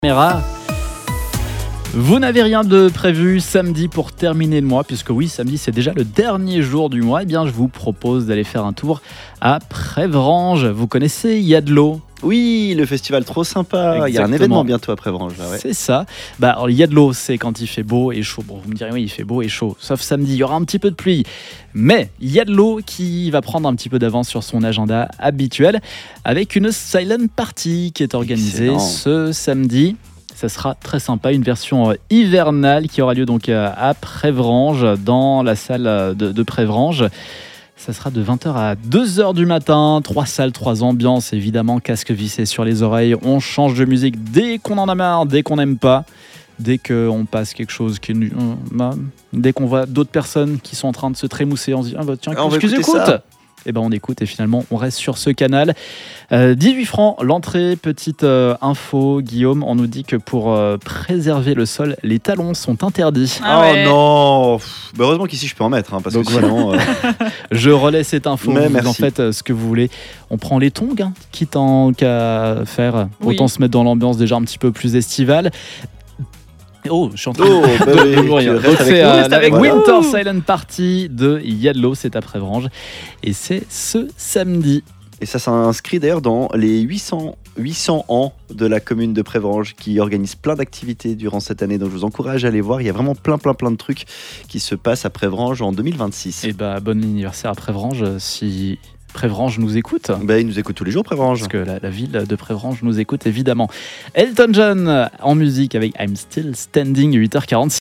Caméra. Vous n'avez rien de prévu samedi pour terminer le mois, puisque oui, samedi c'est déjà le dernier jour du mois. Eh bien, je vous propose d'aller faire un tour à Prévranges. Vous connaissez Il y a de l'eau? Oui, le festival trop sympa. Exactement. Il y a un événement bientôt à Prévranges. Là, ouais. C'est ça. Alors, il y a de l'eau, c'est quand il fait beau et chaud. Bon, vous me direz, oui, il fait beau et chaud. Sauf samedi, il y aura un petit peu de pluie. Mais il y a de l'eau qui va prendre un petit peu d'avance sur son agenda habituel avec une silent party qui est organisée Excellent. ce samedi. Ça sera très sympa, une version hivernale qui aura lieu donc à Prévranges, dans la salle de Prévranges. Ça sera de 20h à 2h du matin, 3 salles, 3 ambiances, évidemment, casque vissé sur les oreilles. On change de musique dès qu'on en a marre, dès qu'on n'aime pas, dès qu'on passe quelque chose qui est dès qu'on voit d'autres personnes qui sont en train de se trémousser, on se dit ah bah tiens, On va qu'est-ce que écouter j'écoute ça. Et ben on écoute et finalement on reste sur ce canal. 18 francs l'entrée. Petite info, Guillaume, on nous dit que pour préserver le sol, les talons sont interdits. Oh non. Bah, heureusement qu'ici je peux en mettre, parce Donc que sinon. Je relais cette info. Mais Vous en merci. faites ce que vous voulez. On prend les tongs, quitte qu'à faire. Oui. Autant se mettre dans l'ambiance déjà un petit peu plus estivale. Oh, je suis en train Oh, bah de oui, mourir. tu Donc restes c'est avec nous, reste la avec nous. Winter Silent Party de Yadlo, c'est à Prévranges. Et c'est ce samedi. Et ça s'inscrit d'ailleurs dans les 800 ans de la commune de Prévranges qui organise plein d'activités durant cette année. Donc je vous encourage à aller voir. Il y a vraiment plein de trucs qui se passent à Prévranges en 2026. Et bah, bon anniversaire à Prévranges si Prévranges nous écoute. Bah, ils nous écoutent tous les jours, Prévranges. Parce que la ville de Prévranges nous écoute évidemment. Elton John en musique avec I'm Still Standing, 8h46.